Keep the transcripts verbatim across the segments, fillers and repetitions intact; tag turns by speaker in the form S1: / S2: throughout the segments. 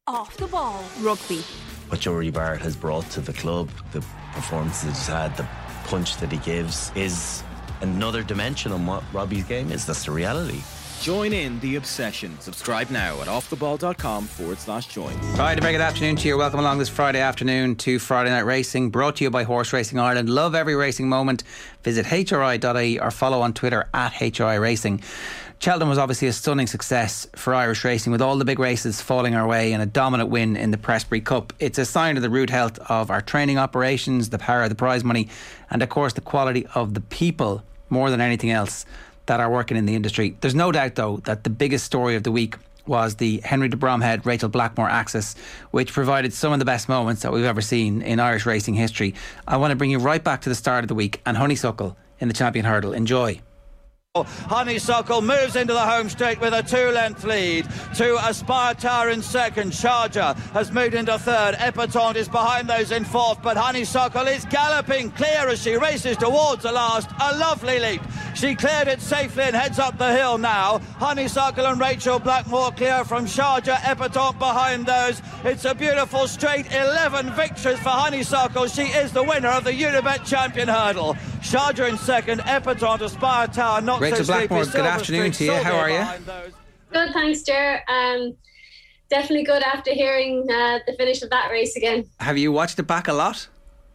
S1: Off the Ball Rugby.
S2: What Jory Barrett has brought to the club, the performances he's had, the punch that he gives is another dimension on what Robbie's game is. That's the reality.
S3: Join in the obsession. Subscribe now at offtheball.com forward slash join.
S4: Right, a very good afternoon to you. Welcome along this Friday afternoon to Friday Night Racing, brought to you by Horse Racing Ireland. Love every racing moment. Visit H R I dot I E or follow on Twitter at H R I Racing. Cheltenham was obviously a stunning success for Irish racing, with all the big races falling our way and a dominant win in the Prestbury Cup. It's a sign of the rude health of our training operations, the power of the prize money, and of course the quality of the people more than anything else that are working in the industry. There's no doubt though that the biggest story of the week was the Henry de Bromhead Rachel Blackmore Axis, which provided some of the best moments that we've ever seen in Irish racing history. I want to bring you right back to the start of the week and Honeysuckle in the Champion Hurdle. Enjoy.
S5: Honeysuckle moves into the home straight with a two-length lead to Aspire Tower in second. Charger has moved into third. Epatante is behind those in fourth, but Honeysuckle is galloping clear as she races towards the last. A lovely leap. She cleared it safely and heads up the hill now. Honeysuckle and Rachel Blackmore clear from Charger. Epatante behind those. It's a beautiful straight. eleven victories for Honeysuckle. She is the winner of the Unibet Champion Hurdle. Charger in second. Epatante, Aspire Tower, not
S4: Rachel
S5: so
S4: Blackmore,
S5: sleepy.
S4: good afternoon to you. How are you?
S6: Good, thanks, Ger. Um, definitely good after hearing uh, the finish of that race again.
S4: Have you watched it back a lot?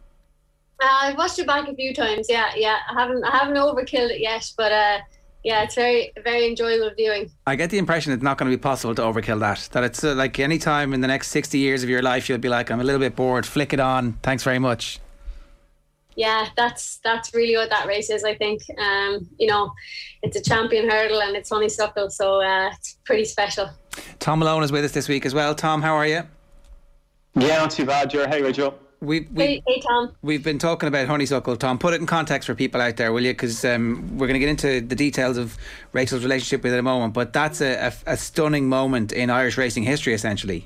S6: Uh, I've watched it back a few times. Yeah, yeah. I haven't, I haven't overkilled it yet, but uh, yeah, it's very, very enjoyable viewing.
S4: I get the impression it's not going to be possible to overkill that. That it's uh, like any time in the next sixty years of your life, you'll be like, I'm a little bit bored. Flick it on. Thanks very much.
S6: Yeah, that's that's really what that race is, I think. Um, you know, it's a champion hurdle and it's Honeysuckle, so uh, it's pretty special.
S4: Tom Malone is with us this week as well. Tom, how are you?
S7: Yeah, not too bad, Ger. Hey, Rachel.
S4: We've, we,
S6: hey, hey, Tom.
S4: We've been talking about Honeysuckle. Tom, put it in context for people out there, will you? Because um, we're going to get into the details of Rachel's relationship with it in a moment, but that's a, a, a stunning moment in Irish racing history, essentially.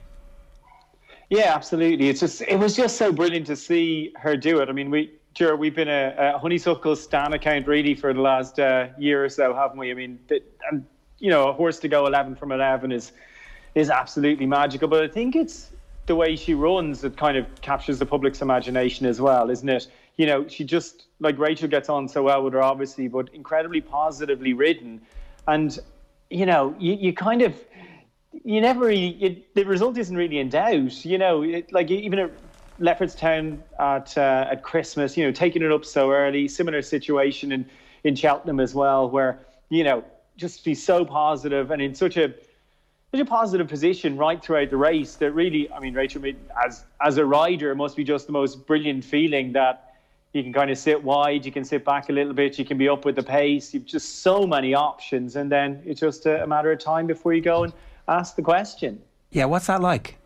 S7: Yeah, absolutely. It's just it was just so brilliant to see her do it. I mean, we... Sure, we've been a, a Honeysuckle Stan account really for the last uh, year or so, haven't we? I mean, the, and you know, a horse to go eleven from eleven is is absolutely magical. But I think it's the way she runs that kind of captures the public's imagination as well, isn't it? You know, she just, like Rachel gets on so well with her, obviously, but incredibly positively ridden. And, you know, you, you kind of, you never really, you, the result isn't really in doubt. You know, it, like even a Leopardstown at uh, at Christmas, you know, taking it up so early. Similar situation in, in Cheltenham as well, where, you know, just be so positive and in such a such a positive position right throughout the race that really, I mean, Rachel, as as a rider, it must be just the most brilliant feeling that you can kind of sit wide, you can sit back a little bit, you can be up with the pace. You've just so many options, and then it's just a, a matter of time before you go and ask the question.
S4: Yeah, what's that like?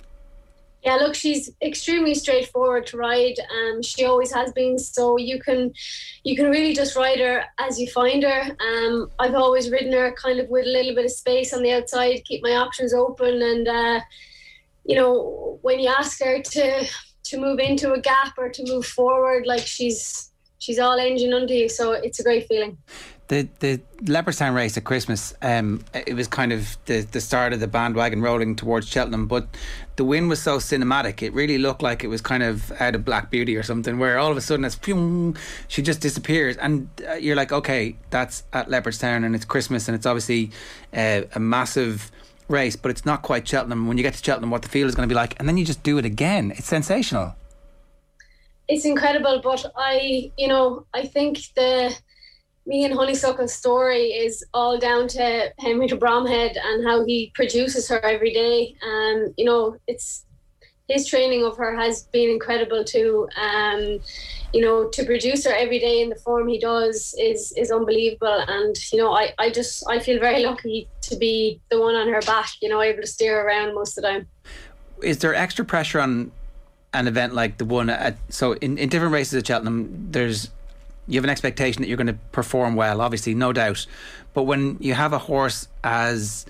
S6: Yeah, look, she's extremely straightforward to ride. Um, she always has been. So you can, you can really just ride her as you find her. Um, I've always ridden her kind of with a little bit of space on the outside, keep my options open, and uh, you know, when you ask her to to move into a gap or to move forward, like she's she's all engine under you. So it's a great feeling.
S4: The the Leopardstown race at Christmas, um, it was kind of the, the start of the bandwagon rolling towards Cheltenham, but the win was so cinematic. It really looked like it was kind of out of Black Beauty or something, where all of a sudden it's phew, she just disappears, and uh, you're like, okay, that's at Leopardstown and it's Christmas and it's obviously uh, a massive race, but it's not quite Cheltenham. When you get to Cheltenham, what the field is going to be like, and then you just do it again. It's sensational.
S6: It's incredible, but I, you know, I think the me and Honeysuckle's story is all down to Henry de Bromhead and how he produces her every day. Um, you know, it's his training of her has been incredible too. Um, you know, to produce her every day in the form he does is is unbelievable. And you know, I, I just I feel very lucky to be the one on her back. You know, able to steer her around most of the time.
S4: Is there extra pressure on an event like the one at so in, in different races at Cheltenham? There's You have an expectation that you're going to perform well, obviously, no doubt. But when you have a horse as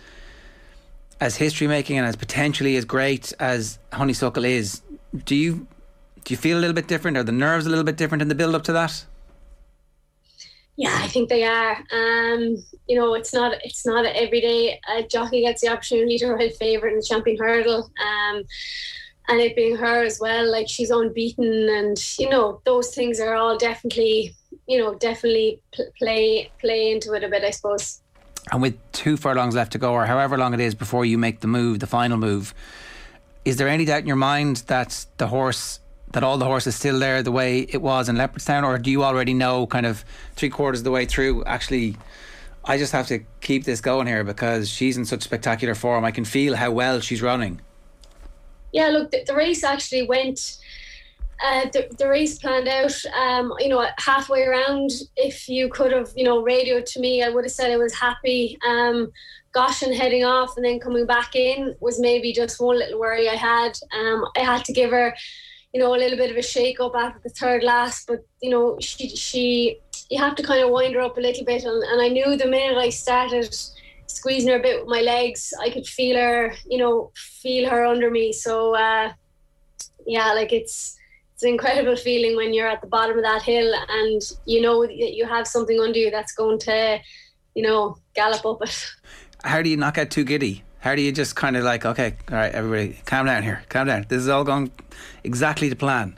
S4: as history making and as potentially as great as Honeysuckle is, do you do you feel a little bit different? Are the nerves a little bit different in the build up to that?
S6: Yeah, I think they are. Um, you know, it's not it's not every day a jockey gets the opportunity to ride favourite in the Champion Hurdle. Um, and it being her as well, like she's unbeaten, and you know those things are all definitely, you know, definitely pl- play play into it a bit, I suppose.
S4: And with two furlongs left to go, or however long it is before you make the move, the final move, is there any doubt in your mind that the horse, that all the horse is still there the way it was in Leopardstown, or do you already know kind of three quarters of the way through, actually, I just have to keep this going here because she's in such spectacular form, I can feel how well she's running?
S6: Yeah, look, the, the race actually went, uh, the, the race planned out, um, you know, halfway around. If you could have, you know, radioed to me, I would have said I was happy. Um, Goshen heading off and then coming back in was maybe just one little worry I had. Um, I had to give her, you know, a little bit of a shake up after the third last, but, you know, she, she you have to kind of wind her up a little bit. And, and I knew the minute I started squeezing her a bit with my legs, I could feel her, you know, feel her under me. So, uh, yeah, like it's it's an incredible feeling when you're at the bottom of that hill and you know that you have something under you that's going to, you know, gallop up it.
S4: How do you not get too giddy? How do you just kind of like, okay, all right, everybody, calm down here, calm down. This is all going exactly to plan.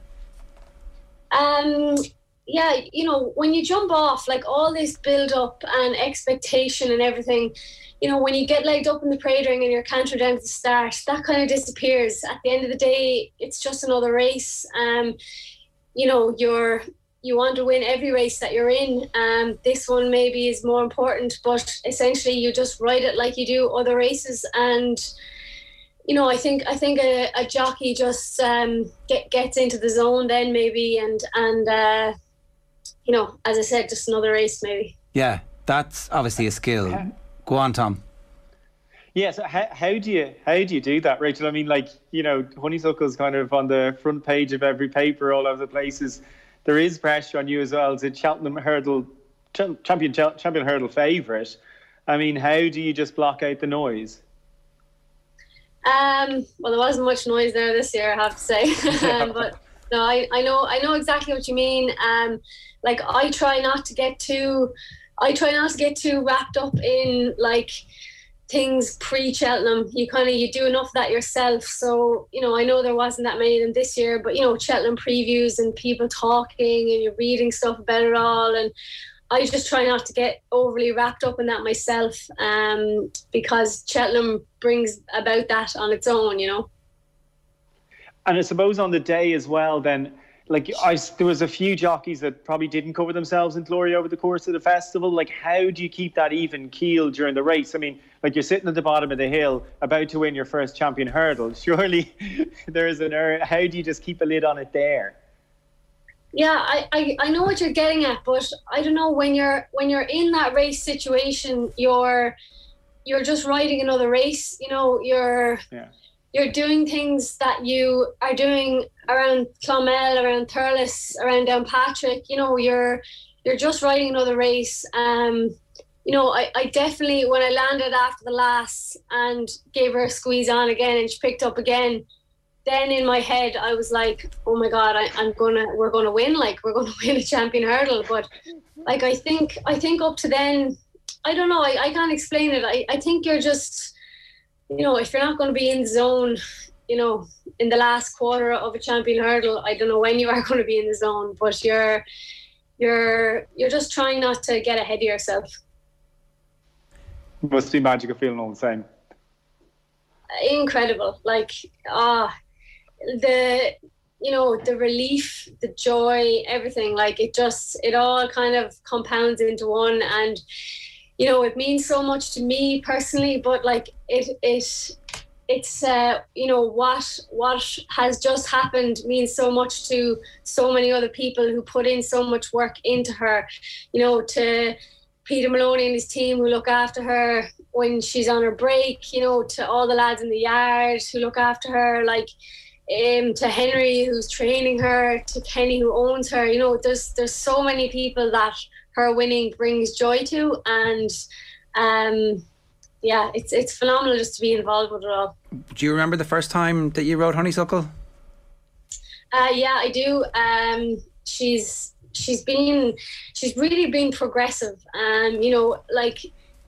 S6: Um. Yeah, you know, when you jump off, like all this build up and expectation and everything, you know, when you get legged up in the parade ring and you're cantering down to the start, that kind of disappears. At the end of the day, it's just another race. Um, you know, you're you want to win every race that you're in. Um, this one maybe is more important, but essentially you just ride it like you do other races. And you know, I think I think a, a jockey just um, get, gets into the zone then maybe, and and. Uh, You know, as I said, just another race maybe.
S4: Yeah, that's obviously a skill. Go on, Tom.
S7: Yeah, so how, how do you how do you do that, Rachel? I mean, like, you know, Honeysuckle's kind of on the front page of every paper all over the places. There is pressure on you as well as a Cheltenham Hurdle champion champion hurdle favourite. I mean, how do you just block out the noise?
S6: Um, well, there wasn't much noise there this year, I have to say. um, but no, I, I know I know exactly what you mean. Um, like I try not to get too, I try not to get too wrapped up in like things pre-Cheltenham. You kind of you do enough of that yourself. So you know, I know there wasn't that many of them this year, but you know, Cheltenham previews and people talking and you're reading stuff about it all, and I just try not to get overly wrapped up in that myself, um, because Cheltenham brings about that on its own, you know.
S7: And I suppose on the day as well, then, like, I, there was a few jockeys that probably didn't cover themselves in glory over the course of the festival. Like, how do you keep that even keel during the race? I mean, like, you're sitting at the bottom of the hill, about to win your first champion hurdle. Surely there is an error. How do you just keep a lid on it there?
S6: Yeah, I, I, I know what you're getting at, but I don't know, when you're when you're in that race situation, you're you're just riding another race. You know, you're yeah. you're doing things that you are doing around Clonmel, around Thurles, around Downpatrick. You know, you're you're just riding another race. Um, you know, I, I definitely, when I landed after the last and gave her a squeeze on again and she picked up again, then in my head I was like, oh my God, I, I'm gonna, we're gonna win, like we're gonna win a champion hurdle. But like, I think, I think up to then, I don't know, I, I can't explain it. I, I think you're just, you know, if you're not going to be in the zone, you know, in the last quarter of a champion hurdle, I don't know when you are going to be in the zone, but you're, you're, you're just trying not to get ahead of yourself.
S7: Must be magical feeling all the same.
S6: Incredible. Like, ah, the, you know, the relief, the joy, everything, like it just, it all kind of compounds into one. And, you know, it means so much to me personally, but like it, it, it's, uh, you know, what, what has just happened means so much to so many other people who put in so much work into her, you know, to Peter Maloney and his team who look after her when she's on her break, you know, to all the lads in the yard who look after her, like, um, to Henry who's training her, to Kenny who owns her. You know, there's there's so many people that her winning brings joy to, and um, yeah, it's it's phenomenal just to be involved with it all.
S4: Do you remember the first time that you rode Honeysuckle?
S6: Uh, yeah, I do. Um, she's she's been she's really been progressive. Um, you know, like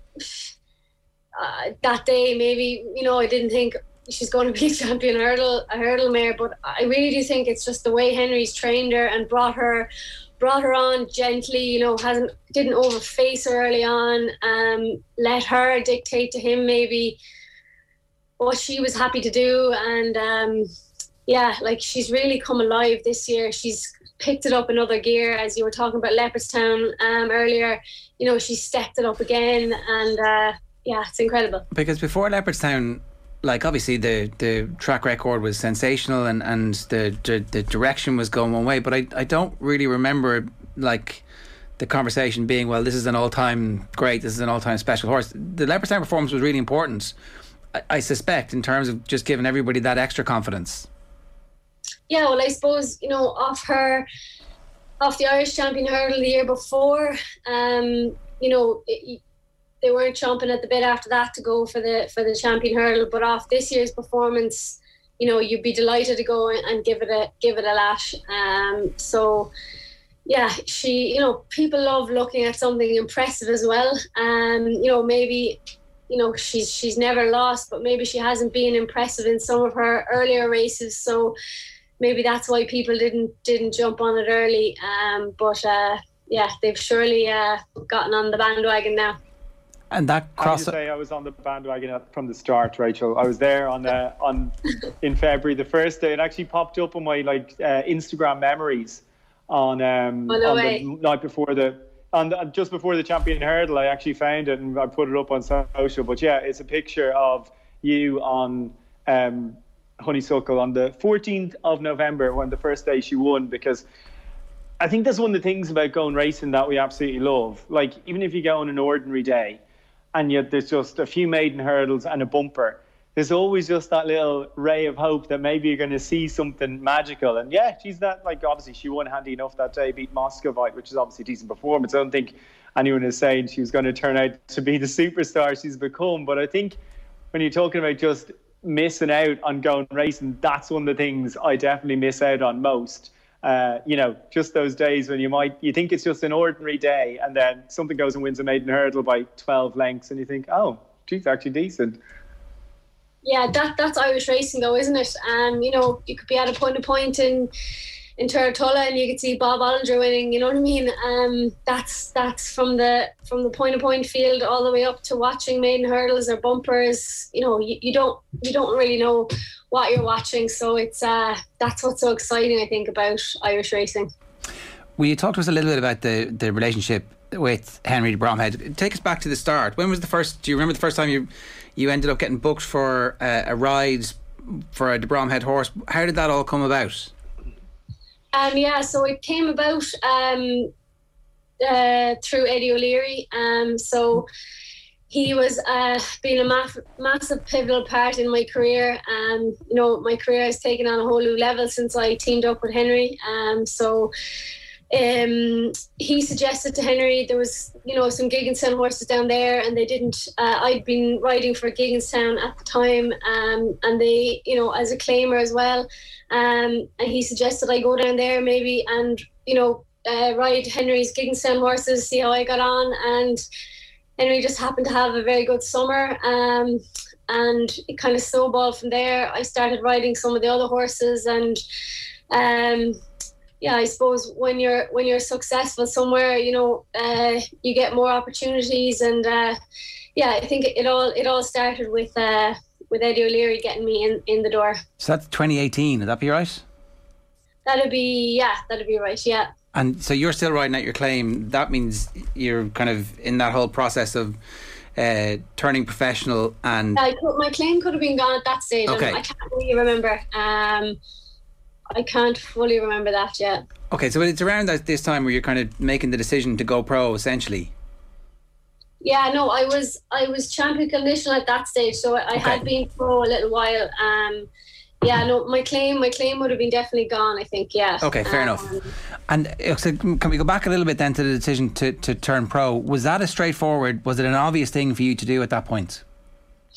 S6: uh, that day maybe, you know, I didn't think she's going to be a champion hurdle a hurdle mare, but I really do think it's just the way Henry's trained her and brought her brought her on gently, you know, hasn't didn't overface her early on, um, let her dictate to him maybe what she was happy to do. And um, yeah, like she's really come alive this year. She's picked it up another gear, as you were talking about Leopardstown um, earlier. You know, she stepped it up again, and uh, yeah, it's incredible.
S4: Because before Leopardstown, like obviously the, the track record was sensational and, and the, the the direction was going one way, but I, I don't really remember like the conversation being, well, this is an all-time great, this is an all-time special horse. The Leopardstown performance was really important, I, I suspect, in terms of just giving everybody that extra confidence.
S6: Yeah, well, I suppose, you know, off her off the Irish champion hurdle the year before, um, you know, it, they weren't chomping at the bit after that to go for the for the champion hurdle, but off this year's performance, you know, you'd be delighted to go and give it a give it a lash. Um, so yeah, she, you know, people love looking at something impressive as well. Um, you know, maybe, you know, she's she's never lost, but maybe she hasn't been impressive in some of her earlier races. So maybe that's why people didn't didn't jump on it early. Um, but uh, yeah, they've surely uh, gotten on the bandwagon now.
S4: And that cross.
S7: I say I was on the bandwagon from the start, Rachel. I was there on uh, on in February, the first day. It actually popped up on my like uh, Instagram memories on um,
S6: oh, no
S7: on
S6: way.
S7: the night before the on the, just before the champion hurdle. I actually found it and I put it up on social. But yeah, it's a picture of you on um, Honeysuckle on the fourteenth of November, when the first day she won. Because I think that's one of the things about going racing that we absolutely love. Like, even if you go on an ordinary day and yet there's just a few maiden hurdles and a bumper, there's always just that little ray of hope that maybe you're going to see something magical. And yeah, she's that, like, obviously she won handy enough that day, beat Moscovite, which is obviously a decent performance. I don't think anyone is saying she was going to turn out to be the superstar she's become. But I think when you're talking about just missing out on going racing, that's one of the things I definitely miss out on most. Uh, you know, just those days when you might, you think it's just an ordinary day and then something goes and wins a maiden hurdle by twelve lengths and you think, oh, geez, actually decent.
S6: Yeah, that that's Irish racing though, isn't it? Um, you know, you could be at a point to point in in Turratulla and you could see Bob Ollinger winning, you know what I mean? Um, that's that's from the from the point to point field all the way up to watching maiden hurdles or bumpers. You know, you, you don't you don't really know what you're watching, so it's uh, that's what's so exciting, I think, about Irish racing.
S4: Will you talk to us a little bit about the, the relationship with Henry de Bromhead? Take us back to the start. When was the first, do you remember the first time you you ended up getting booked for uh, a ride for a de Bromhead horse? How did that all come about?
S6: Um, yeah, so it came about um, uh, through Eddie O'Leary. Um, so he was uh, being a ma- massive pivotal part in my career. Um, you know, my career has taken on a whole new level since I teamed up with Henry. Um, so um, he suggested to Henry there was, you know, some Gigginstown horses down there, and they didn't. Uh, I'd been riding for Gigginstown at the time, um, and they, you know, as a claimer as well. Um, and he suggested I go down there maybe and, you know, uh, ride Henry's Gigginstown horses, see how I got on. And Henry just happened to have a very good summer, um, and it kind of snowballed from there. I started riding some of the other horses, and um, yeah, I suppose when you're when you're successful somewhere, you know, uh, you get more opportunities, and uh, yeah, I think it all it all started with uh, with Eddie O'Leary getting me in, in the door.
S4: So that's twenty eighteen, would that be right?
S6: That'd be yeah, that'd be right, yeah.
S4: And so you're still riding out your claim. That means you're kind of in that whole process of uh, turning professional. And
S6: I could, my claim could have been gone at that stage.
S4: Okay.
S6: I can't really remember. Um, I can't fully remember that yet.
S4: Okay, so it's around that this time where you're kind of making the decision to go pro, essentially.
S6: Yeah, no, I was I was champion condition at that stage, so I, I
S4: Okay.
S6: had been pro a little while. Um, yeah, no, my claim my claim would have been definitely gone, I think. Yeah.
S4: Okay, fair
S6: um,
S4: enough. And uh, so can we go back a little bit then to the decision to, to turn pro? Was that a straightforward, was it an obvious thing for you to do at that point?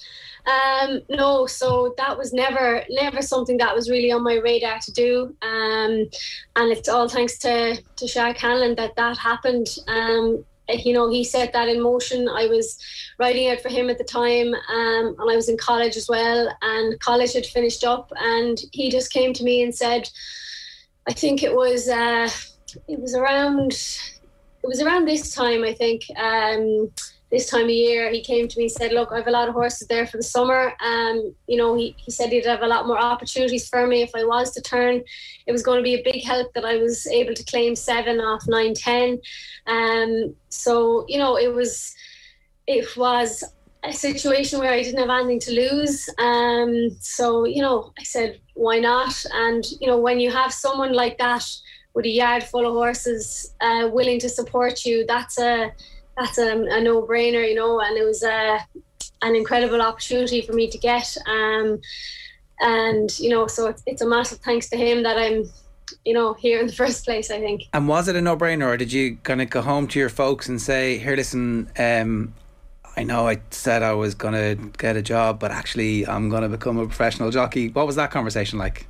S6: Um, no, so that was never, never something that was really on my radar to do. Um, and it's all thanks to, to Shaq Hanlon that that happened. Um, you know, he set that in motion. I was riding out for him at the time, um, and I was in college as well, and college had finished up, and he just came to me and said, I think it was, uh, it was around, it was around this time, I think, um, this time of year, he came to me and said, look, I have a lot of horses there for the summer. Um, you know, he, he said he'd have a lot more opportunities for me if I was to turn. It was going to be a big help that I was able to claim seven off nine, ten. Um, so, you know, it was, it was a situation where I didn't have anything to lose. Um, so, you know, I said, why not? And, you know, when you have someone like that with a yard full of horses uh, willing to support you, that's a, that's a, a no-brainer, you know, and it was a, an incredible opportunity for me to get. Um, and, you know, so it's, it's a massive thanks to him that I'm, you know, here in the first place, I think.
S4: And was it a no-brainer, or did you kind of go home to your folks and say, here, listen, um, I know I said I was going to get a job, but actually I'm going to become a professional jockey. What was that conversation like?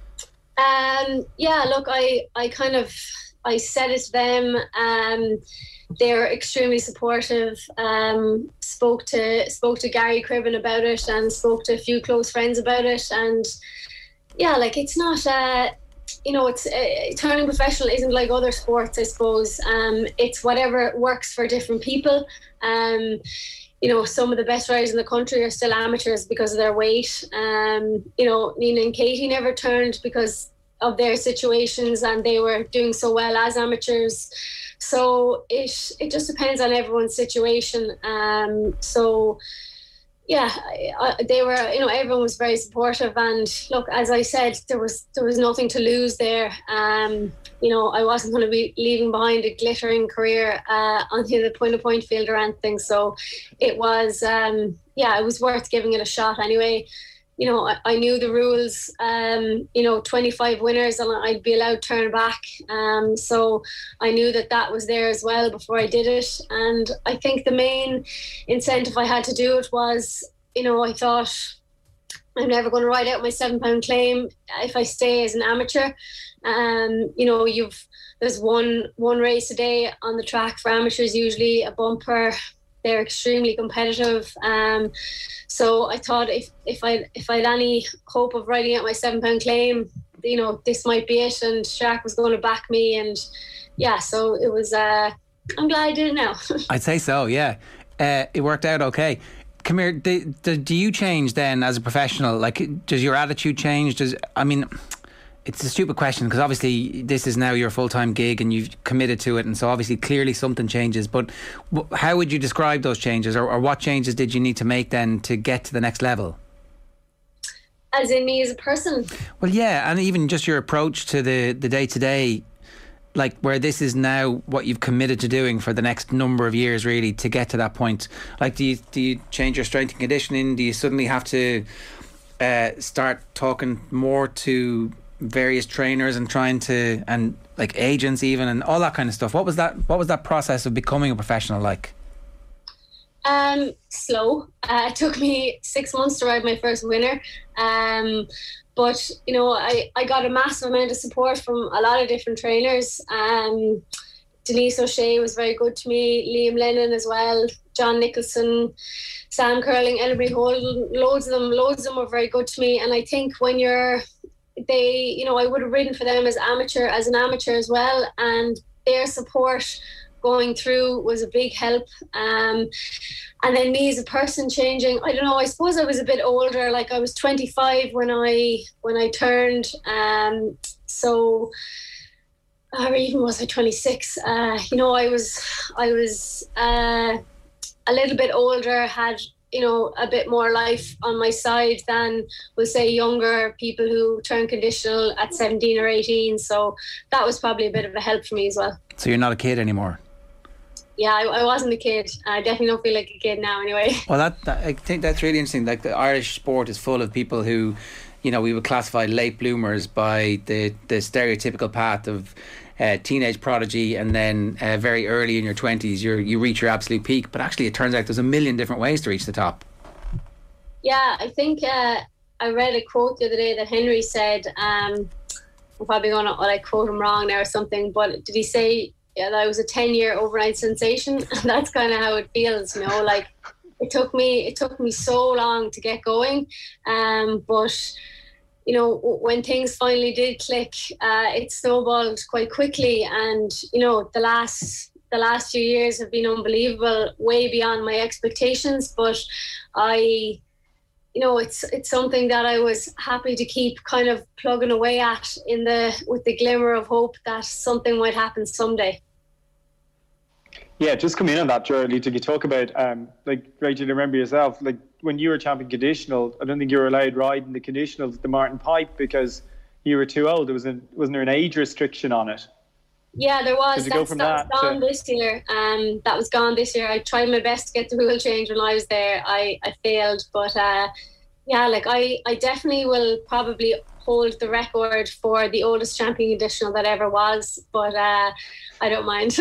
S6: Um, yeah, look, I, I kind of, I said it to them. Um, They're extremely supportive. Um, spoke to spoke to Gary Cribben about it, and spoke to a few close friends about it. And yeah, like it's not, uh, you know, it's uh, turning professional isn't like other sports, I suppose. Um, it's whatever works for different people. Um, you know, some of the best riders in the country are still amateurs because of their weight. Um, you know, Nina and Katie never turned because of their situations, and they were doing so well as amateurs. So it it just depends on everyone's situation. Um, so yeah, I, I, they were, you know, everyone was very supportive. And look, as I said, there was there was nothing to lose there. Um, you know, I wasn't going to be leaving behind a glittering career uh, on the point of point field or anything. So it was, um, yeah, it was worth giving it a shot anyway. You know, I, I knew the rules, um, you know, twenty-five winners and I'd be allowed to turn back. Um, so I knew that that was there as well before I did it. And I think the main incentive I had to do it was, you know, I thought I'm never going to ride out my seven pound claim if I stay as an amateur. Um, you know, you've there's one one race a day on the track for amateurs, usually a bumper. They're extremely competitive. Um, so I thought if, if I if I had any hope of riding out my seven pound claim, you know, this might be it. And Shaq was going to back me, and yeah, so it was. Uh, I'm glad I did it now.
S4: I'd say so. Yeah, uh, it worked out okay. Come here. Do, do, do you change then as a professional? Like, does your attitude change? Does I mean? It's a stupid question because obviously this is now your full-time gig and you've committed to it, and so obviously clearly something changes, but how would you describe those changes, or, or what changes did you need to make then to get to the next level?
S6: As in me as a person?
S4: Well, yeah, and even just your approach to the, the day-to-day, like where this is now what you've committed to doing for the next number of years really to get to that point. Like, do you, do you change your strength and conditioning? Do you suddenly have to uh, start talking more to various trainers and trying to, and like agents even, and all that kind of stuff? What was that what was that process of becoming a professional like?
S6: Um slow. Uh, it took me six months to ride my first winner, um but you know I I got a massive amount of support from a lot of different trainers. um Denise O'Shea was very good to me, Liam Lennon as well, John Nicholson, Sam Curling, Ellery Holden, loads of them loads of them were very good to me. And I think when you're they, you know, I would have ridden for them as amateur, as an amateur as well, and their support going through was a big help. Um, and then me as a person changing, I don't know, I suppose I was a bit older, like I was twenty-five when I when I turned, um, so or even was I twenty-six? Uh, you know, I was I was uh, a little bit older, had, you know, a bit more life on my side than, we'll say, younger people who turn conditional at seventeen or eighteen. So that was probably a bit of a help for me as well.
S4: So you're not a kid anymore?
S6: Yeah, I, I wasn't a kid. I definitely don't feel like a kid now anyway.
S4: Well, that, that I think that's really interesting. Like, the Irish sport is full of people who, you know, we would classify late bloomers by the, the stereotypical path of Uh, teenage prodigy, and then uh, very early in your twenties you you reach your absolute peak. But actually it turns out there's a million different ways to reach the top.
S6: Yeah, I think uh, I read a quote the other day that Henry said, um, I'm probably going to like quote him wrong now or something, but did he say yeah, that I was a ten-year overnight sensation? That's kind of how it feels, you know, like it took me, it took me so long to get going. Um, but, you know, when things finally did click, uh, it snowballed quite quickly. And, you know, the last, the last few years have been unbelievable, way beyond my expectations. But I, you know, it's it's something that I was happy to keep kind of plugging away at in the with the glimmer of hope that something might happen someday.
S7: Yeah, just come in on that, Geraldine. Did you talk about, um, like, Rachel, remember yourself, like when you were champion conditional, I don't think you were allowed riding the conditionals, the Martin Pipe, because you were too old. There was an, wasn't there an age restriction on it?
S6: Yeah, there was.
S7: That's, that,
S6: that was gone to... this year. Um, that was gone this year. I tried my best to get the rule change when I was there. I, I failed, but uh, yeah, like I, I definitely will probably hold the record for the oldest champion conditional that ever was. But uh, I don't mind.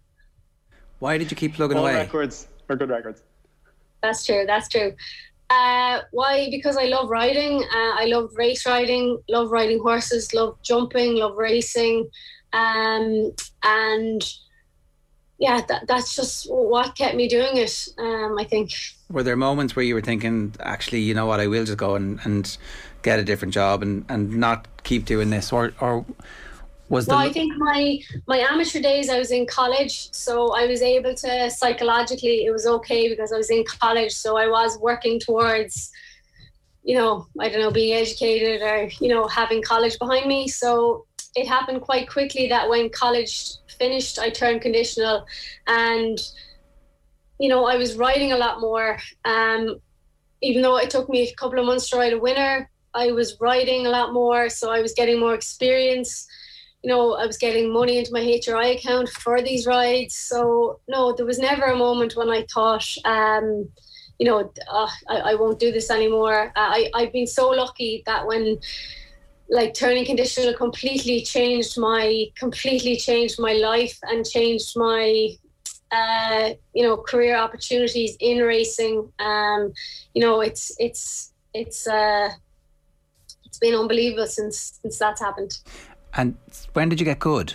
S4: Why did you keep plugging
S7: All
S4: away?
S7: records are good records.
S6: That's true. That's true. Uh, why? Because I love riding. Uh, I love race riding. Love riding horses. Love jumping. Love racing. Um, and yeah, that, that's just what kept me doing it. Um, I think.
S4: Were there moments where you were thinking, actually, you know what, I will just go and, and get a different job and, and not keep doing this, or or was the?
S6: Well, I think my my amateur days, I was in college, so I was able to psychologically, it was okay because I was in college, so I was working towards, you know, I don't know, being educated or, you know, having college behind me. So it happened quite quickly that when college finished, I turned conditional, and, you know, I was riding a lot more. Um, even though it took me a couple of months to ride a winner, I was riding a lot more, so I was getting more experience. You know, I was getting money into my H R I account for these rides. So no, there was never a moment when I thought, um, you know, uh, I, I won't do this anymore. Uh, I, I've been so lucky that when, like, turning conditional completely changed my, completely changed my life and changed my, uh, you know, career opportunities in racing. Um, you know, it's, it's, it's, uh, it's been unbelievable since, since that's happened.
S4: And when did you get good?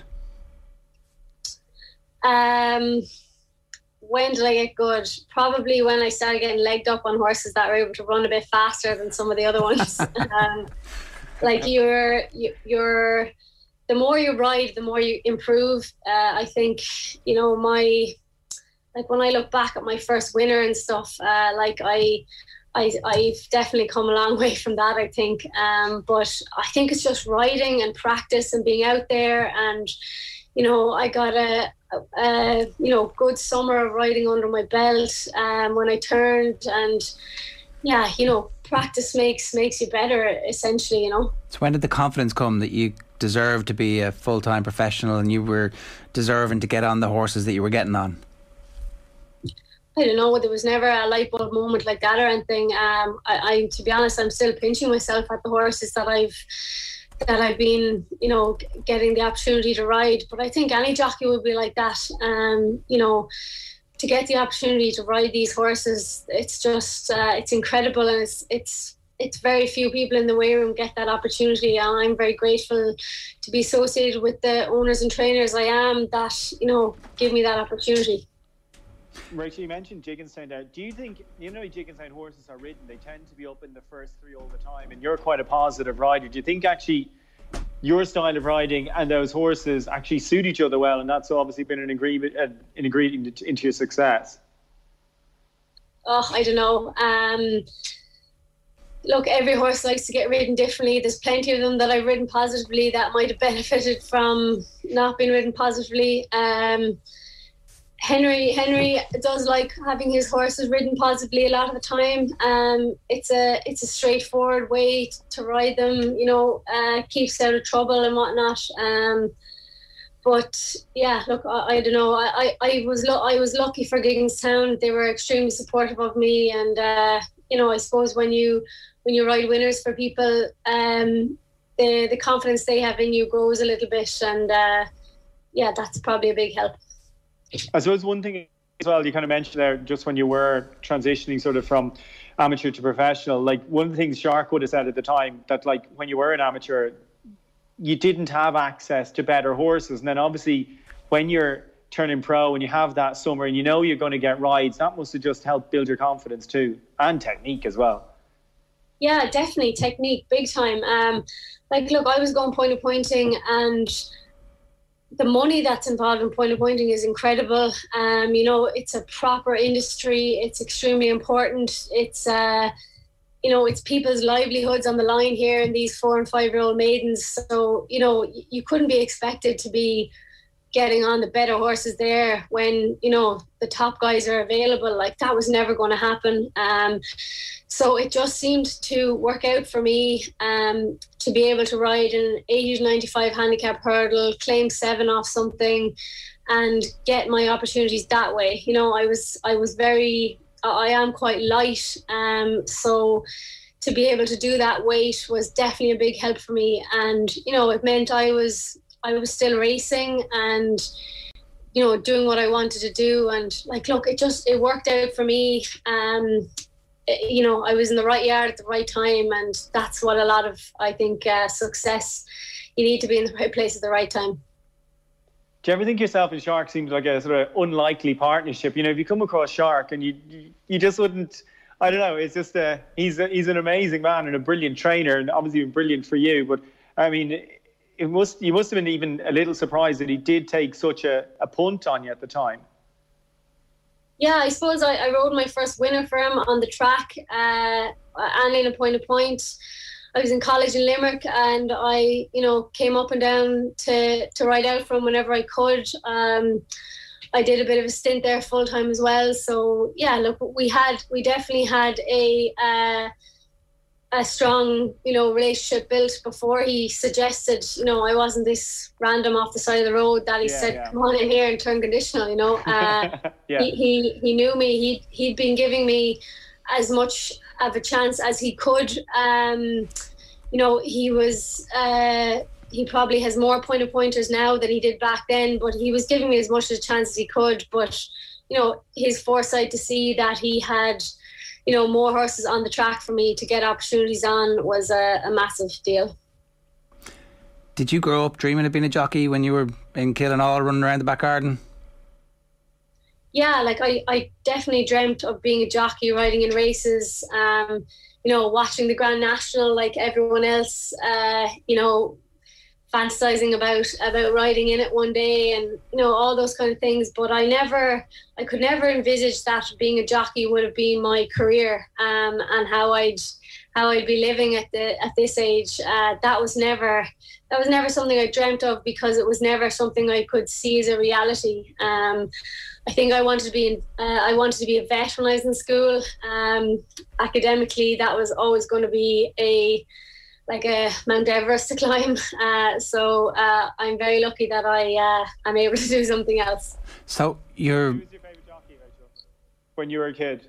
S6: Um, when did I get good? Probably when I started getting legged up on horses that were able to run a bit faster than some of the other ones. um, like you're, you're, the more you ride, the more you improve. Uh, I think, you know, my, like when I look back at my first winner and stuff, uh, like I, I, I've definitely come a long way from that, I think. Um, but I think it's just riding and practice and being out there. And, you know, I got a, a you know, good summer of riding under my belt um, when I turned. And, yeah, you know, practice makes makes you better, essentially, you know.
S4: So when did the confidence come that you deserved to be a full-time professional and you were deserving to get on the horses that you were getting on?
S6: I don't know, there was never a light bulb moment like that or anything. Um, I, I, to be honest, I'm still pinching myself at the horses that I've that I've been, you know, getting the opportunity to ride. But I think any jockey would be like that. Um, you know, to get the opportunity to ride these horses, it's just uh, it's incredible, and it's it's it's very few people in the weigh room get that opportunity. And I'm very grateful to be associated with the owners and trainers I am that, you know, give me that opportunity.
S7: Rachel, you mentioned Jigginstown there. Do you think, you know, Jigginstown horses are ridden, they tend to be up in the first three all the time, and you're quite a positive rider. Do you think actually your style of riding and those horses actually suit each other well, and that's obviously been an ingredient, uh, an ingredient into your success?
S6: Oh, I don't know. Um, look, every horse likes to get ridden differently. There's plenty of them that I've ridden positively that might have benefited from not being ridden positively. Um, Henry Henry does like having his horses ridden positively a lot of the time. Um, it's a it's a straightforward way to ride them, you know, uh, keeps out of trouble and whatnot. Um, but yeah, look, I, I don't know. I, I, I was lo- I was lucky for Gigginstown. They were extremely supportive of me, and uh, you know, I suppose when you when you ride winners for people, um, the the confidence they have in you grows a little bit, and uh, yeah, that's probably a big help.
S7: I suppose one thing as well, you kind of mentioned there just when you were transitioning sort of from amateur to professional, like one of the things Shark would have said at the time, that like when you were an amateur, you didn't have access to better horses. And then obviously when you're turning pro and you have that summer and you know you're going to get rides, that must have just helped build your confidence too, and technique as well.
S6: Yeah, definitely technique, big time. Um, like, look, I was going point of pointing, and the money that's involved in point of pointing is incredible. Um, you know, it's a proper industry. It's extremely important. It's, uh, you know, it's people's livelihoods on the line here in these four and five year old maidens. So, you know, you couldn't be expected to be getting on the better horses there when, you know, the top guys are available. Like, that was never going to happen. Um, so it just seemed to work out for me um, to be able to ride an eighty to ninety-five handicap hurdle, claim seven off something, and get my opportunities that way. You know, I was I was very, I am quite light. Um, so to be able to do that weight was definitely a big help for me. And, you know, it meant I was I was still racing and, you know, doing what I wanted to do. And like, look, it just, it worked out for me. Um, it, you know, I was in the right yard at the right time. And that's what a lot of, I think, uh, success, you need to be in the right place at the right time.
S7: Do you ever think yourself and Shark seems like a sort of unlikely partnership? You know, if you come across Shark and you, you, you just wouldn't, I don't know, it's just a, he's a, he's an amazing man and a brilliant trainer, and obviously brilliant for you. But I mean, It must you must have been even a little surprised that he did take such a, a punt on you at the time.
S6: Yeah, I suppose I, I rode my first winner for him on the track, uh, Annalena Point of Point. I was in college in Limerick, and I, you know, came up and down to, to ride out for him whenever I could. Um, I did a bit of a stint there full time as well. So yeah, look, we had we definitely had a. Uh, a strong, you know, relationship built before he suggested, you know, I wasn't this random off the side of the road that he yeah, said, yeah. come on in here and turn conditional, you know. Uh, yeah. he, he he knew me. He, he'd been giving me as much of a chance as he could. Um, you know, he was, uh, he probably has more point of pointers now than he did back then, but he was giving me as much of a chance as he could. But, you know, his foresight to see that he had, you know, more horses on the track for me to get opportunities on was a, a massive deal.
S4: Did you grow up dreaming of being a jockey when you were in Killinall running around the back garden?
S6: Yeah, like I, I definitely dreamt of being a jockey, riding in races, um, you know, watching the Grand National like everyone else, uh, you know, fantasizing about about riding in it one day, and you know, all those kind of things. But I never I could never envisage that being a jockey would have been my career, um, and how I'd how I'd be living at the at this age. Uh, that was never that was never something I dreamt of, because it was never something I could see as a reality. Um, I think I wanted to be in, uh, I wanted to be a vet when I was in school. Um, academically, that was always going to be a like a Mount Everest to climb. Uh, so uh, I'm very lucky that I uh, I'm able to do something else.
S4: So you're.
S7: Who was your favourite jockey, Rachel, when you were a kid?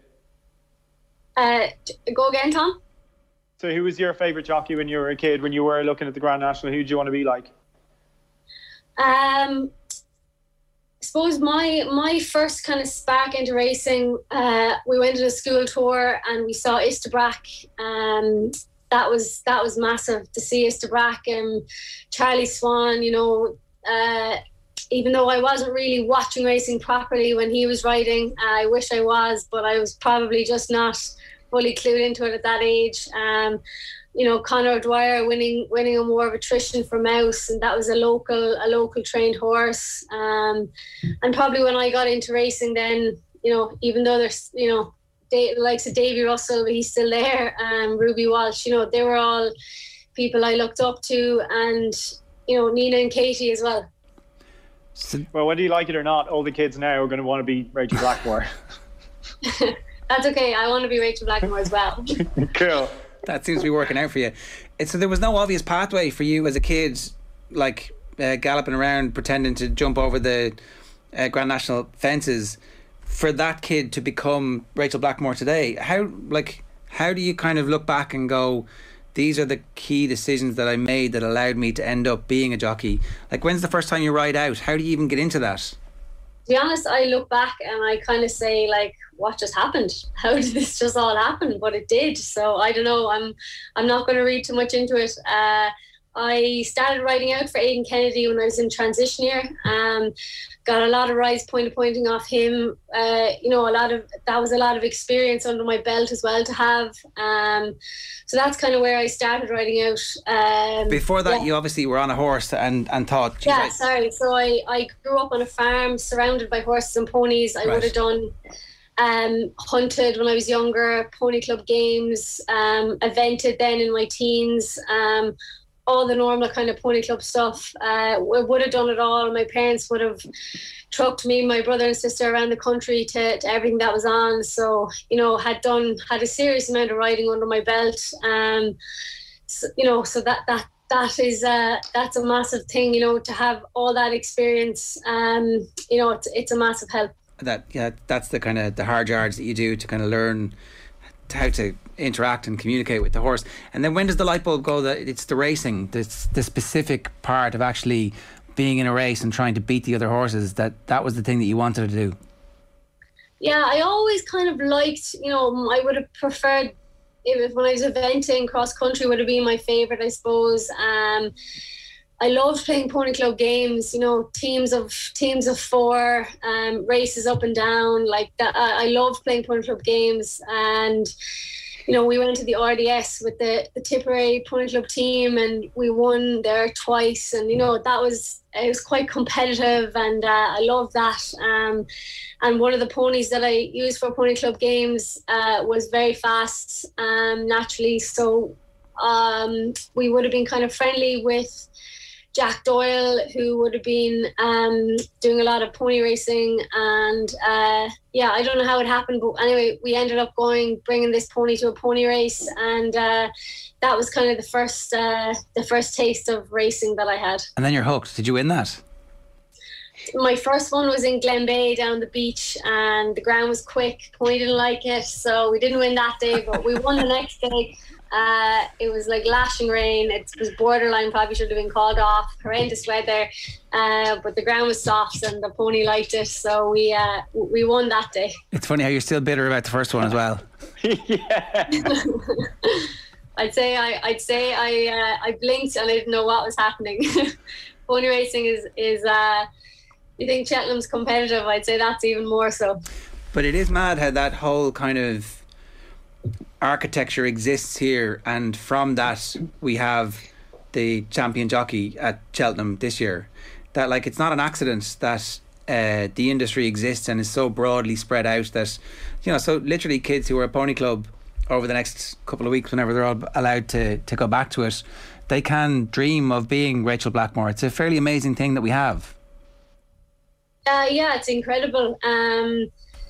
S6: Uh, go again, Tom.
S7: So who was your favourite jockey when you were a kid? When you were looking at the Grand National, who did you want to be like?
S6: Um, I suppose my my first kind of spark into racing. Uh, we went on a school tour and we saw Istabrack. Um. That was that was massive to see Istabrack and Charlie Swan. You know, uh, even though I wasn't really watching racing properly when he was riding, uh, I wish I was, but I was probably just not fully clued into it at that age. Um, you know, Conor Dwyer winning winning a war of attrition for Mouse, and that was a local a local trained horse. Um, and probably when I got into racing, then, you know, even though there's, you know, the likes of Davy Russell, but he's still there, um, Ruby Walsh, you know, they were all people I looked up to, and, you know, Nina and Katie as well.
S7: Well, whether you like it or not, all the kids now are going to want to be Rachel Blackmore.
S6: That's okay, I want to be Rachel Blackmore as well.
S7: Cool.
S4: That seems to be working out for you. It's, so there was no obvious pathway for you as a kid, like uh, galloping around pretending to jump over the uh, Grand National fences, for that kid to become Rachel Blackmore today. How like how do you kind of look back and go, these are the key decisions that I made that allowed me to end up being a jockey? Like, when's the first time you ride out? How do you even get into that?
S6: be honest, I look back and I kind of say, like, what just happened? How did this just all happen? But it did. So I don't know. I'm I'm not going to read too much into it. Uh, I started riding out for Aidan Kennedy when I was in transition year. Um, got a lot of rides point to pointing off him. Uh, you know, a lot of that was a lot of experience under my belt as well to have. Um, so that's kind of where I started riding out. Um,
S4: Before that,
S6: yeah.
S4: you obviously were on a horse and, and thought, geez,
S6: yeah,
S4: I-
S6: sorry. So I, I grew up on a farm surrounded by horses and ponies. I
S4: Right.
S6: would have done um, hunted when I was younger, pony club games, um, evented then in my teens. Um, all the normal kind of pony club stuff. Uh, we would have done it all. My parents would have trucked me, my brother and sister around the country to, to everything that was on. So, you know, had done, had a serious amount of riding under my belt. Um, so, you know, so that, that, that is, uh, that's a massive thing, you know, to have all that experience. Um, you know, it's, it's a massive help.
S4: that yeah, that's the kind of the hard yards that you do to kind of learn how to interact and communicate with the horse. And then when does the light bulb go that it's the racing, this the specific part of actually being in a race and trying to beat the other horses, that that was the thing that you wanted to do?
S6: Yeah, I always kind of liked, you know, I would have preferred if when I was eventing, cross country would have been my favourite, I suppose. Um, I loved playing pony club games, you know, teams of teams of four, um, races up and down, like that. I, I loved playing pony club games, and you know, we went to the R D S with the the Tipperary pony club team, and we won there twice, and you know, that was it was quite competitive, and uh, I loved that. Um, and one of the ponies that I used for pony club games uh, was very fast, um, naturally. So um, we would have been kind of friendly with Jack Doyle, who would have been um, doing a lot of pony racing, and uh, yeah, I don't know how it happened, but anyway, we ended up going, bringing this pony to a pony race, and uh, that was kind of the first, uh, the first taste of racing that I had.
S4: And then you're hooked. Did you win that?
S6: My first one was in Glen Bay down the beach, and the ground was quick. Pony didn't like it, so we didn't win that day, but we won the next day. Uh, it was like lashing rain. It was borderline, probably should have been called off. Horrendous weather, uh, but the ground was soft and the pony liked it, so we uh, we won that day.
S4: It's funny how you're still bitter about the first one as well.
S7: Yeah.
S6: I'd say I I'd say I uh, I blinked and I didn't know what was happening. Pony racing is is uh, you think Cheltenham's competitive? I'd say that's even more so.
S4: But it is mad how that whole kind of architecture exists here, and from that we have the champion jockey at Cheltenham this year. That, like, it's not an accident that uh, the industry exists and is so broadly spread out that, you know, so literally kids who are at Pony Club over the next couple of weeks, whenever they're all allowed to, to go back to it, they can dream of being Rachel Blackmore. It's a fairly amazing thing that we have.
S6: Uh, yeah, it's incredible. Um,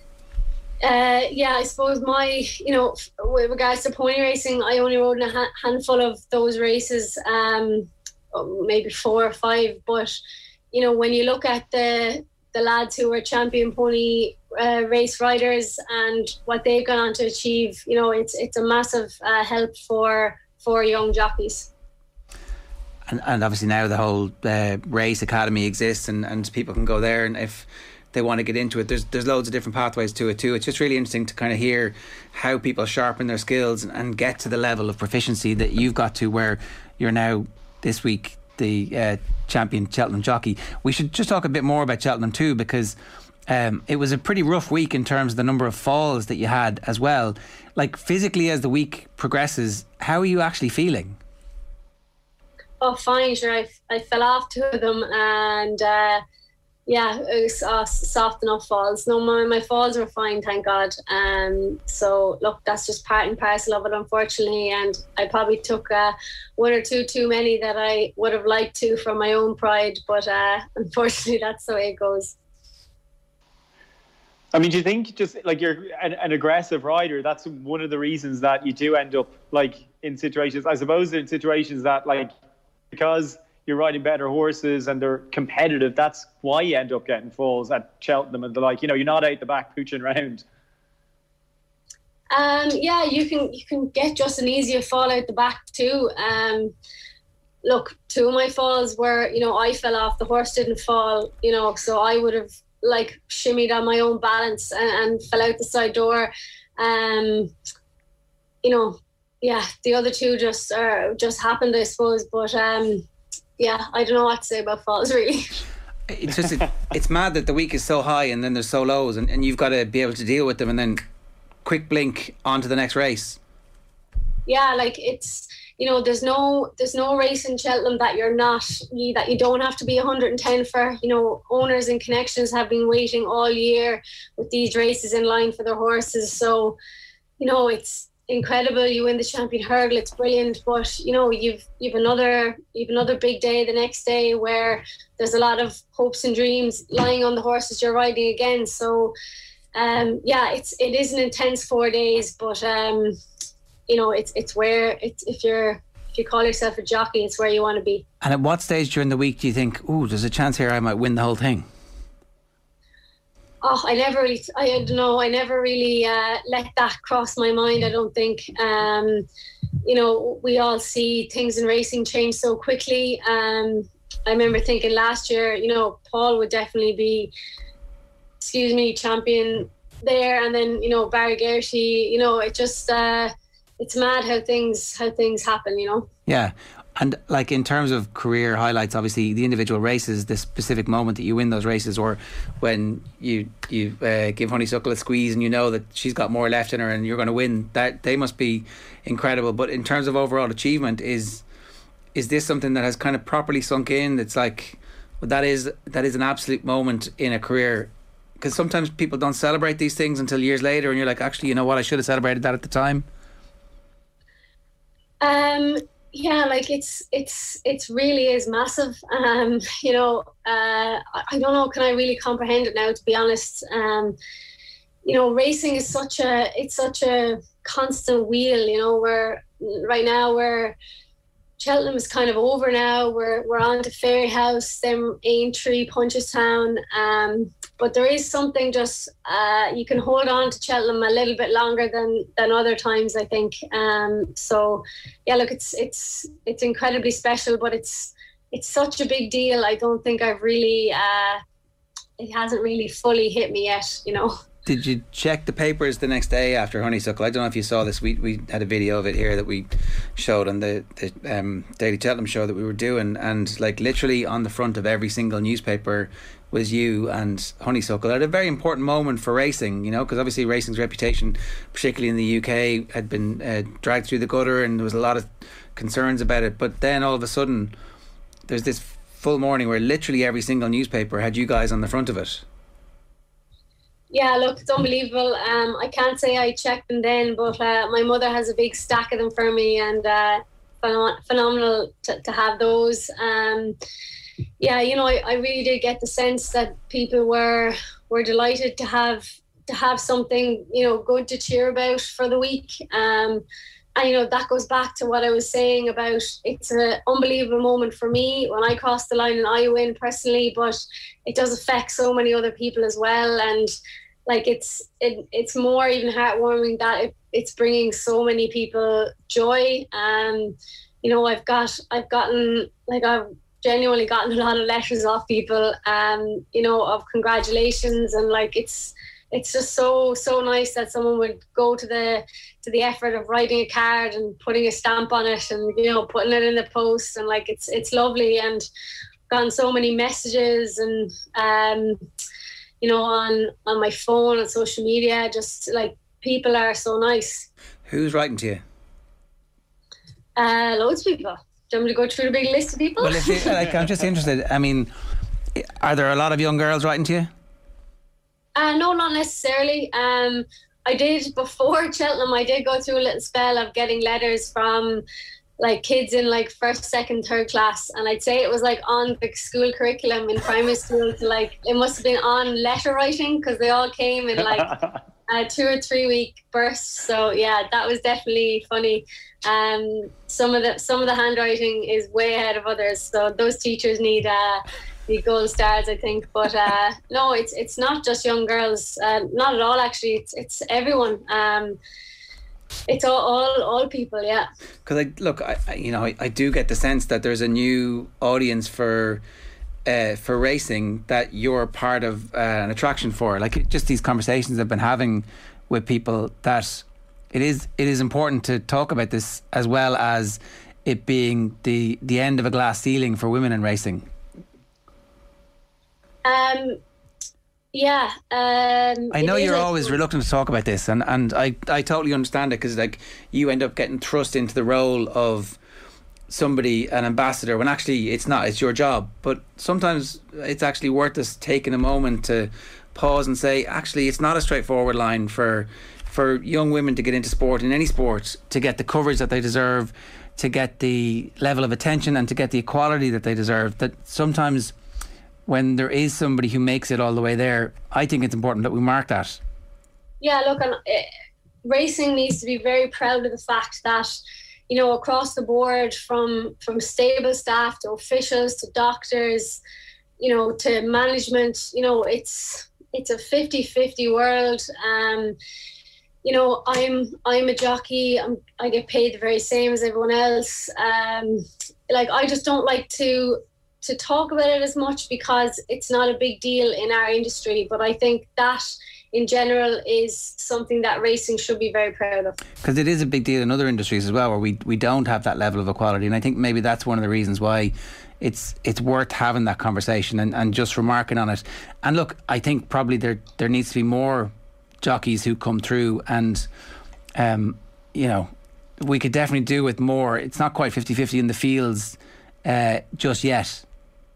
S6: Uh, yeah, I suppose my, you know, with regards to pony racing, I only rode in a ha- handful of those races, um, maybe four or five. But, you know, when you look at the the lads who are champion pony uh, race riders and what they've gone on to achieve, you know, it's it's a massive uh, help for for young jockeys.
S4: And, and obviously now the whole uh, race academy exists, and, and people can go there, and if they want to get into it, there's there's loads of different pathways to it too. It's just really interesting to kind of hear how people sharpen their skills and, and get to the level of proficiency that you've got to, where you're now this week the uh, champion Cheltenham jockey. We should just talk a bit more about Cheltenham too, because um, it was a pretty rough week in terms of the number of falls that you had as well. Like, physically, as the week progresses, how are you actually feeling?
S6: Oh, fine, sure. I, I fell off two of them, and uh, yeah, it was uh, soft enough falls. No, my, my falls were fine, thank God. Um, so look, that's just part and parcel of it, unfortunately. And I probably took uh, one or two too many that I would have liked to for my own pride. But uh, unfortunately, that's the way it goes.
S7: I mean, do you think just like you're an, an aggressive rider, that's one of the reasons that you do end up like in situations, I suppose in situations that like, because you're riding better horses and they're competitive, that's why you end up getting falls at Cheltenham and the like, you know, you're not out the back pooching around.
S6: Um, yeah, you can you can get just an easier fall out the back too. Um, look, two of my falls were, you know, I fell off, the horse didn't fall, you know, so I would have like shimmied on my own balance and, and fell out the side door. Um, you know, yeah, the other two just uh, just happened, I suppose. But um, yeah, I don't know what to say about falls, really.
S4: It's just it, it's mad that the week is so high and then there's so lows, and, and you've got to be able to deal with them, and then quick blink on to the next race.
S6: Yeah, like it's, you know, there's no there's no race in Cheltenham that you're not you, that you don't have to be one hundred ten for. You know, owners and connections have been waiting all year with these races in line for their horses. So, you know, it's incredible. You win the Champion Hurdle, it's brilliant. But you know, you've you've another you've another big day the next day where there's a lot of hopes and dreams lying on the horses you're riding again. So, um, yeah, it's it is an intense four days, but um. You know, it's it's where it's if you're if you call yourself a jockey, it's where you want to be. And
S4: at what stage during the week do you think, oh, there's a chance here I might win the whole thing?
S6: Oh, I never really, I don't know, I never really uh, let that cross my mind. I don't think. Um, you know, we all see things in racing change so quickly. Um, I remember thinking last year, you know, Paul would definitely be, excuse me, champion there, and then you know Barry Geraghty. You know, it just. Uh, It's mad how things how things happen, you know.
S4: Yeah, and like in terms of career highlights, obviously the individual races, the specific moment that you win those races, or when you you uh, give Honeysuckle a squeeze and you know that she's got more left in her and you're going to win, that they must be incredible. But in terms of overall achievement, is is this something that has kind of properly sunk in? It's like well, that is that is an absolute moment in a career. Because sometimes people don't celebrate these things until years later, and you're like, actually, you know what, I should have celebrated that at the time.
S6: Um, yeah, like it's it's it's really is massive. Um, you know, uh, I don't know, can I really comprehend it now, to be honest? Um, you know, racing is such a it's such a constant wheel. You know, where right now we're Cheltenham is kind of over now. We're we're on to Fairyhouse, then Aintree, Punchestown. Um, but there is something just uh, you can hold on to Cheltenham a little bit longer than than other times, I think. Um, so yeah, look, it's it's it's incredibly special, but it's it's such a big deal. I don't think I've really uh, it hasn't really fully hit me yet, you know.
S4: Did you check the papers the next day after Honeysuckle? I don't know if you saw this. We we had a video of it here that we showed on the, the um, Daily Cheltenham show that we were doing, and like literally on the front of every single newspaper was you and Honeysuckle at a very important moment for racing, you know, because obviously racing's reputation, particularly in the U K, had been uh, dragged through the gutter, and there was a lot of concerns about it. But then all of a sudden there's this full morning where literally every single newspaper had you guys on the front of it.
S6: Yeah, look, it's unbelievable. Um, I can't say I checked them then, but uh, my mother has a big stack of them for me, and uh, phenom- phenomenal to, to have those. Um, yeah, you know, I, I really did get the sense that people were were delighted to have to have something, you know, good to cheer about for the week. Um, and you know, that goes back to what I was saying about it's an unbelievable moment for me when I cross the line and I win personally, but it does affect so many other people as well. And like it's it, it's more even heartwarming that it, it's bringing so many people joy. Um, you know, I've got I've gotten like I've genuinely gotten a lot of letters off people, um, you know, of congratulations, and like it's it's just so so nice that someone would go to the to the effort of writing a card and putting a stamp on it, and you know, putting it in the post, and like it's it's lovely. And gotten so many messages and um you know, on on my phone and social media, just like people are so nice.
S4: Who's writing to you?
S6: Uh, loads of people. Do you want me to go through the big list of people?
S4: Well, if you, like, I'm just interested. I mean, are there a lot of young girls writing to you?
S6: Uh, no, not necessarily. Um, I did before Cheltenham. I did go through a little spell of getting letters from like kids in like first, second, third class, and I'd say it was like on the school curriculum in primary school to like it must have been on letter writing because they all came in like a two or three week bursts. So yeah, that was definitely funny. Um, some of the some of the handwriting is way ahead of others, so those teachers need uh, need gold stars, I think. But uh, no, it's it's not just young girls, uh, not at all. Actually, it's it's everyone. Um, It's all, all, all people, yeah.
S4: Because I look, I, you know, I, I do get the sense that there's a new audience for uh, for racing that you're part of uh, an attraction for? Like, just these conversations I've been having with people, that it is it is important to talk about this, as well as it being the the end of a glass ceiling for women in racing.
S6: Um. Yeah. Um,
S4: I know you're
S6: like,
S4: always reluctant to talk about this, and, and I, I totally understand it, because like you end up getting thrust into the role of somebody, an ambassador, when actually it's not, it's your job. But sometimes it's actually worth us taking a moment to pause and say, actually it's not a straightforward line for for young women to get into sport, in any sport, to get the coverage that they deserve, to get the level of attention and to get the equality that they deserve. That sometimes when there is somebody who makes it all the way there, I think it's important that we mark that.
S6: Yeah, look, and, uh, racing needs to be very proud of the fact that, you know, across the board, from from stable staff to officials to doctors, you know, to management, you know, it's it's a fifty-fifty world. Um, you know, I'm I'm a jockey. I'm, I get paid the very same as everyone else. Um, like, I just don't like to to talk about it as much, because it's not a big deal in our industry. But I think that in general is something that racing should be very proud of.
S4: Because it is a big deal in other industries as well, where we we don't have that level of equality. And I think maybe that's one of the reasons why it's it's worth having that conversation and, and just remarking on it. And look, I think probably there there needs to be more jockeys who come through, and um, you know, we could definitely do with more. It's not quite fifty-fifty in the fields uh, just yet.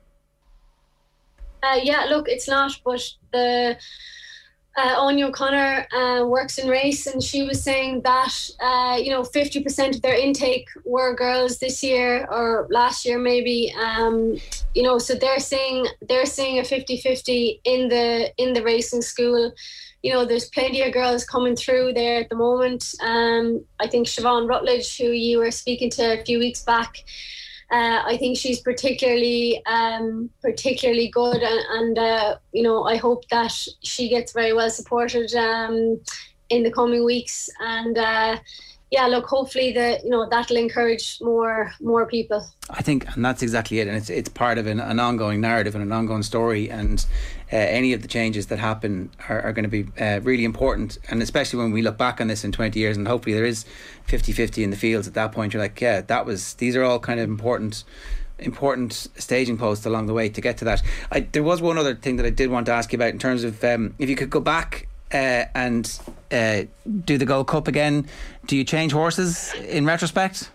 S6: Uh, yeah, look, it's not, but the uh, Anya O'Connor uh, works in race, and she was saying that uh, you know, fifty percent of their intake were girls this year, or last year maybe. Um, you know, so they're saying they're seeing a fifty-fifty in the in the racing school. You know, there's plenty of girls coming through there at the moment. Um, I think Siobhan Rutledge, who you were speaking to a few weeks back, Uh, I think she's particularly um, particularly good, and, and uh, you know, I hope that she gets very well supported um, in the coming weeks. And uh, yeah, look, hopefully the you know that'll encourage more more people.
S4: I think, and that's exactly it, and it's it's part of an, an ongoing narrative and an ongoing story, and uh, any of the changes that happen are, are going to be uh, really important, and especially when we look back on this in twenty years, and hopefully there is fifty-fifty in the fields at that point. You're like, yeah, that was these are all kind of important important staging posts along the way to get to that. I, there was one other thing that I did want to ask you about, in terms of um, if you could go back uh, and uh, do the Gold Cup again, do you change horses in retrospect?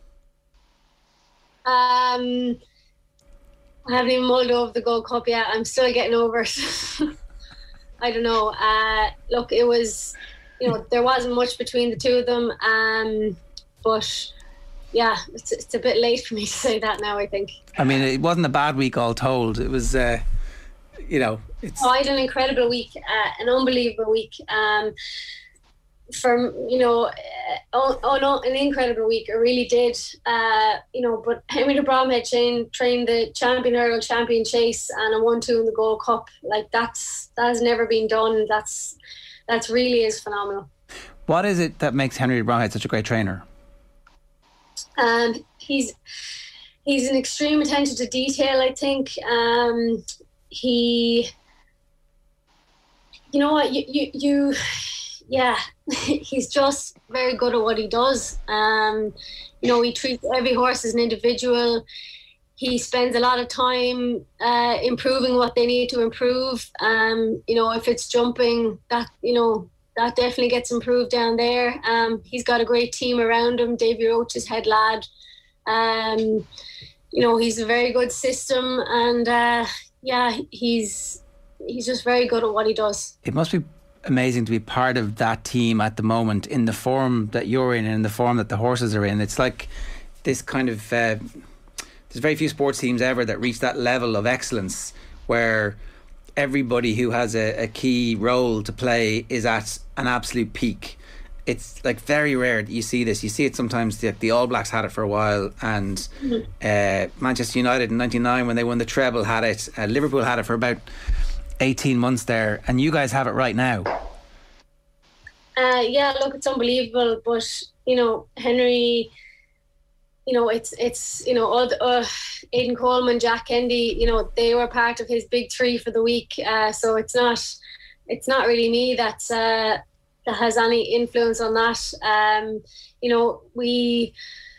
S6: Um, I haven't even mulled over the Gold Cup yet. I'm still getting over it. I don't know. Uh, look, it was, you know, there wasn't much between the two of them. Um, but yeah, it's, it's a bit late for me to say that now, I think.
S4: I mean, it wasn't a bad week all told. It was, uh, you know, it's.
S6: Oh, I had an incredible week, uh, an unbelievable week. Um, from you know uh, oh, oh no an incredible week, it really did. Uh you know but Henry de Bromhead trained trained the champion Earl, champion Chase, and a one two in the Gold Cup. Like, that's that has never been done. That's that's really is phenomenal.
S4: What is it that makes Henry de Bromhead such a great trainer?
S6: Um he's he's an extreme attention to detail, I think. Um he you know what you you, you yeah, he's just very good at what he does. Um, you know, he treats every horse as an individual. He spends a lot of time uh, improving what they need to improve. Um, you know, if it's jumping, that you know that definitely gets improved down there. Um, he's got a great team around him. Davy Roach is head lad. Um, you know, he's a very good system, and uh, yeah, he's he's just very good at what he does.
S4: It must be amazing to be part of that team at the moment, in the form that you're in and in the form that the horses are in. It's like this kind of uh, there's very few sports teams ever that reach that level of excellence, where everybody who has a, a key role to play is at an absolute peak. It's like very rare that you see this. You see it sometimes. The, the All Blacks had it for a while, and mm-hmm. uh, Manchester United in ninety-nine, when they won the treble, had it. uh, Liverpool had it for about eighteen months there, and you guys have it right now. Uh,
S6: yeah, look, it's unbelievable. But you know, Henry, you know, it's it's you know, all the, uh, Aidan Coleman, Jack Kennedy, you know, they were part of his big three for the week. Uh, so it's not it's not really me that's uh, that has any influence on that. Um, you know, we.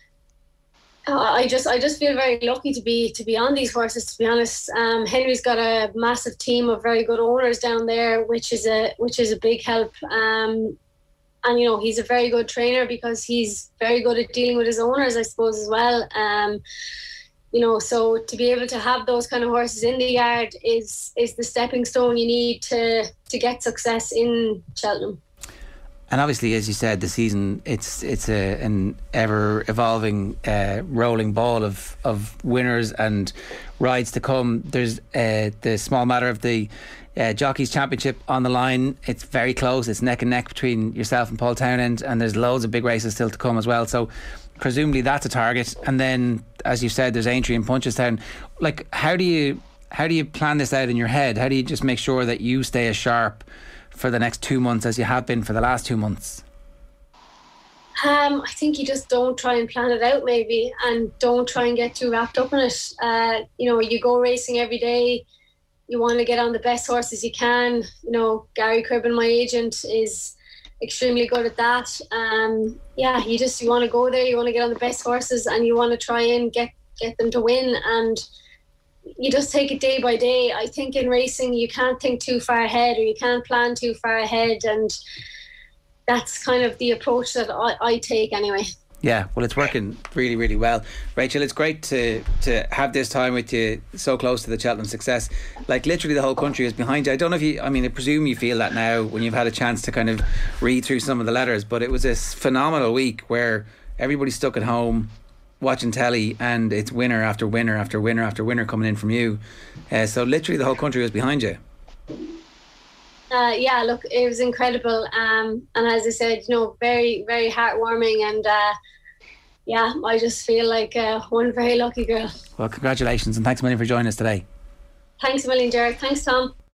S6: I just I just feel very lucky to be to be on these horses, to be honest. Um, Henry's got a massive team of very good owners down there, which is a which is a big help. Um, and you know, he's a very good trainer because he's very good at dealing with his owners, I suppose, as well. Um, you know, so to be able to have those kind of horses in the yard is is the stepping stone you need to to get success in Cheltenham.
S4: And obviously, as you said, the season, it's it's a, an ever evolving uh, rolling ball of, of winners and rides to come. There's uh, the small matter of the uh, Jockeys Championship on the line. It's very close. It's neck and neck between yourself and Paul Townend, and there's loads of big races still to come as well. So presumably that's a target. And then, as you said, there's Aintree and Punchestown. Like, how do you how do you plan this out in your head? How do you just make sure that you stay as sharp for the next two months as you have been for the last two months?
S6: Um, I think you just don't try and plan it out, maybe, and don't try and get too wrapped up in it. Uh, you know, you go racing every day. You want to get on the best horses you can. You know, Gary Cribbin, my agent, is extremely good at that. Um, yeah, you just you want to go there. You want to get on the best horses, and you want to try and get get them to win. And you just take it day by day. I think in racing you can't think too far ahead, or you can't plan too far ahead, and that's kind of the approach that I, I take anyway.
S4: Yeah, well, it's working really, really well. Rachel, it's great to to have this time with you so close to the Cheltenham success. Like, literally the whole country is behind you. I don't know if you, I mean, I presume you feel that now when you've had a chance to kind of read through some of the letters, but it was a phenomenal week where everybody's stuck at home watching telly, and it's winner after winner after winner after winner coming in from you. Uh, so literally the whole country was behind you.
S6: Uh, yeah, look, it was incredible. Um, and as I said, you know, very, very heartwarming. And uh, yeah, I just feel like uh, one very lucky girl.
S4: Well, congratulations, and thanks a million for joining us today.
S6: Thanks a million, Jared. Thanks, Tom.